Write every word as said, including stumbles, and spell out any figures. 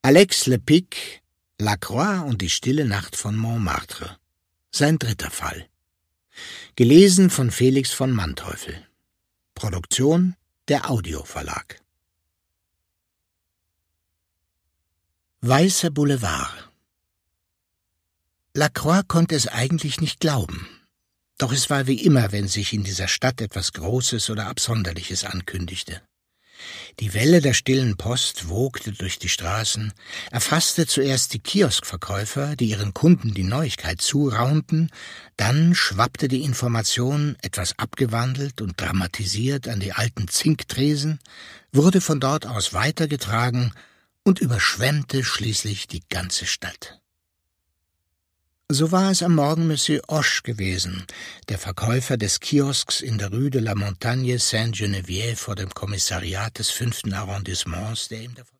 Alex Lepic, Lacroix und die stille Nacht von Montmartre. Sein dritter Fall. Gelesen von Felix von Manteuffel. Produktion der Audio Verlag. Weißer Boulevard. Lacroix konnte es eigentlich nicht glauben. Doch es war wie immer, wenn sich in dieser Stadt etwas Großes oder Absonderliches ankündigte. Die Welle der stillen Post wogte durch die Straßen, erfasste zuerst die Kioskverkäufer, die ihren Kunden die Neuigkeit zuraunten, dann schwappte die Information, etwas abgewandelt und dramatisiert, an die alten Zinktresen, wurde von dort aus weitergetragen und überschwemmte schließlich die ganze Stadt. So war es am Morgen Monsieur Hoche gewesen, der Verkäufer des Kiosks in der Rue de la Montagne Sainte-Geneviève vor dem Kommissariat des fünften Arrondissements, der ihm davon